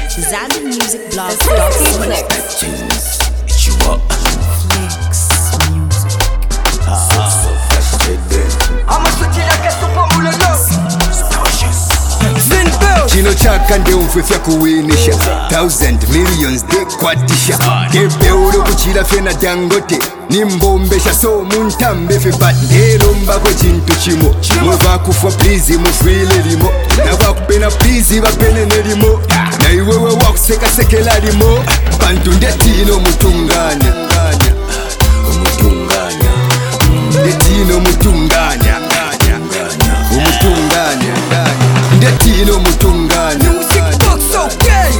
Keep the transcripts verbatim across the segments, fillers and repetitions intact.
Zambi Music Blog dot C O. Chino chaka nde umfefya kuwinisha Thousand millions de kwatisha Kepe uro kuchila fena Dangote Nimbombesha so muntambe fe bat Ndelo mbako chintu chimo Mweva kufwa please mufrile limo Na wakupena please wapene nelimo Na iwewe wakuseka sekela limo Bantu ndetino mutunganya Umutunganya Ndetino mutunganya Umutunganya Ndetino mutunganya Music box okay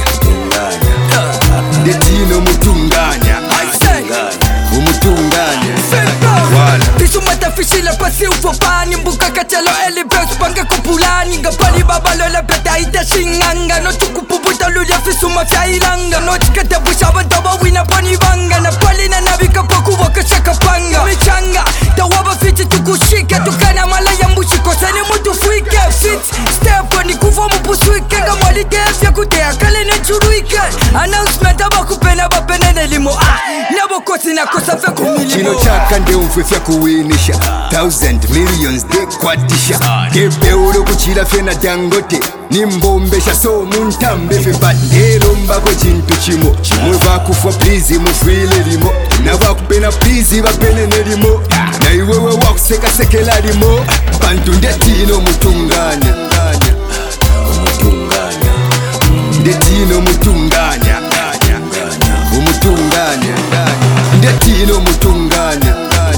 Ndetino mutunganya Umutunganya Wala Pisu matafishila pasi ufopani Mbuka kachalo elibes Panga kupulani Ngapali babalo la beta ita shinganga No chukupuputa lulia fisu mafya ilanga No chikata bushaba doba wina pani banga Na pali na nabika poku waka shaka panga Michanga Tawaba fiti tukushika Tukana malaya mbushiko Sani mutu fuike fit Step ni kufa mupuswike Kamwali tefya kutea kale ne churuike Announcement abakupena bapene nelimo Ah Nabo kosi na kosa fe kumilimo Chino chaka nde umfefya kuwinisha Thousand millions de kwatisha Kepe uro kuchila fena Dangote Nimbombesha so muntambe fe bat Ndelo mbako chintu chimo Mweva kufwa please mufrile limo Na wakupena please wapene nelimo Na iwewe wakuseka sekela limo Bantu ndetino mutunganya Umutunganya Ndetino mutunganya Umutunganya Ndetino mutunganya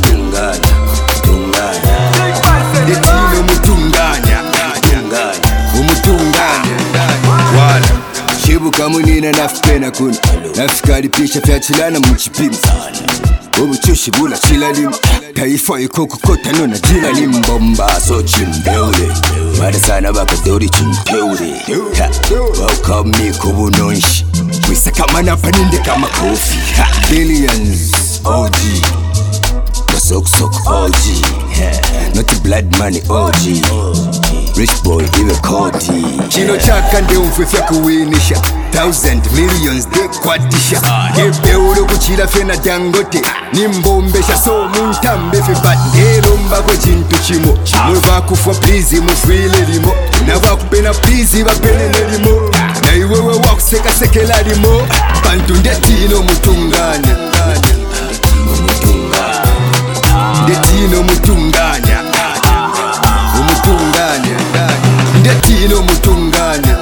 Ndetino mutunganya Umutunganya Wala Shibuka munina nafupena kuna Nafikalipisha fya chilana mchipima Ubuchushi bula chila limu Taifa iko kukota nona jina limu Bomba so chimbeule Mada sana baka dori chimpeule Welcome me kubu nonshi Wisa kama napaninde kama kofi Billions O G Sok sok O G Not the blood money O G Rich boy iwe kodi Chino chaka nde umfefya kuwinisha Thousand millions de kwatisha Kepe uro kuchila fena Dangote Nimbombesha so muntambe fe bat Ndelo mbako chintu chimo Mweva kufwa please mufrile limo Na wakupena please wapene nelimo Na iwewe wakuseka sekela limo Bantu ndetino mutunganya Ndetino mutunganya Umutunganya Ndetino mutunganya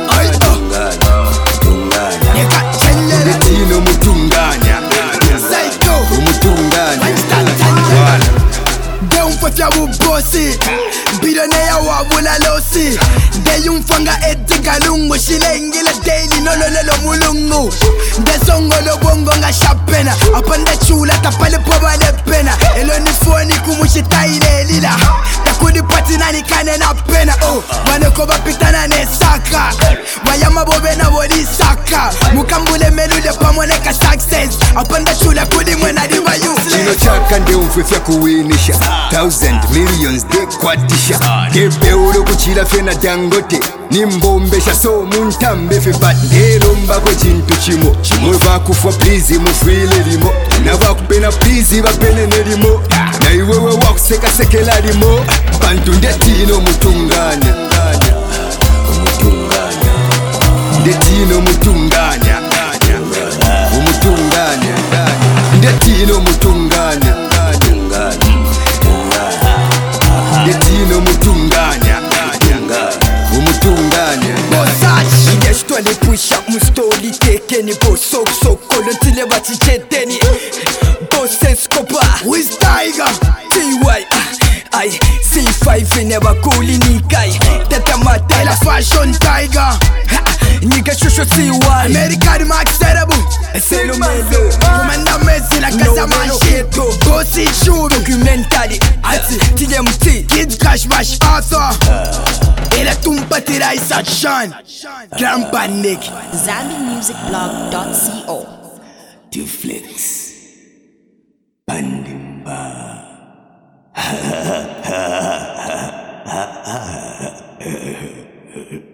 Ndetino mutunganya Umutunganya Wala Deumfafya wubosi Billionaire wabula losi Deyumfanga etika lungu Shilengile daily nololelo mulungu Desongolo bongo nga shapena Apanda chula tapale pobale pena Elo ni foni kumushitaile lila Takudi pati nani kane na pena Oh, waneko bapitana ne saka Wayama bobe na wodi saka Mukambule melule pamoneka success Apanda chula kudi mwena diva useless Chino chaka nde umfefya kuwinisha Thousand millions de kwatisha Kepe uro kuchila fena Dangote Nimbombesha so muntambe fe bat Ndelo mbako chintu chimo Mweva kufwa please mufrile limo Na wakupena please wapene nelimo Na iwewe wakuseka sekela limo Bantu ndetino mutunganya Ndetino mutunganya Umutunganya Ndetino mutunganya Ndetino mutunganya Umutunganya Bosachi Ngeshitwa lepusha mustoli tekeni Bosok sokolo ntile bati jeteni Bosenskopa Wiz Tiger T Y Ay, C five inebakuli nikai Teta mata la fashion tiger Nika shosho C one American Max Cerebu Selo melo Komanda Messi la casa mancheto Gosi Shuru Documentary Ati T M T Kids Crash Bash Arthur Ela tumpa tira isa Sean Grand Panic Zambi Music Blog dot C O. Duflex Pandimba Ha ha ha ha ha ha